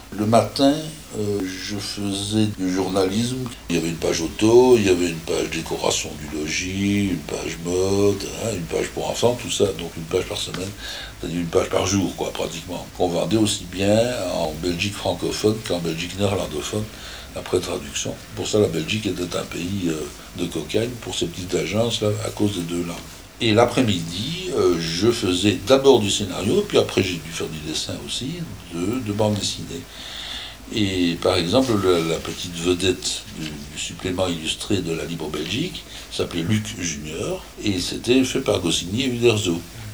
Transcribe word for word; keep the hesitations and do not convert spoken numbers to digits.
Le matin, euh, je faisais du journalisme. Il y avait une page auto, il y avait une page décoration du logis, une page mode, hein, une page pour enfants, tout ça, donc une page par semaine, c'est-à-dire une page par jour, quoi, pratiquement. On vendait aussi bien en Belgique francophone qu'en Belgique néerlandophone, après traduction. Pour ça, la Belgique était un pays euh, de cocagne pour ces petites agences-là, à cause des deux langues. Et l'après-midi, euh, je faisais d'abord du scénario, puis après j'ai dû faire du dessin aussi, de, de bande dessinée. Et par exemple, la, la petite vedette du, du supplément illustré de la Libre Belgique s'appelait Luc Junior, et c'était fait par Goscinny et Uderzo.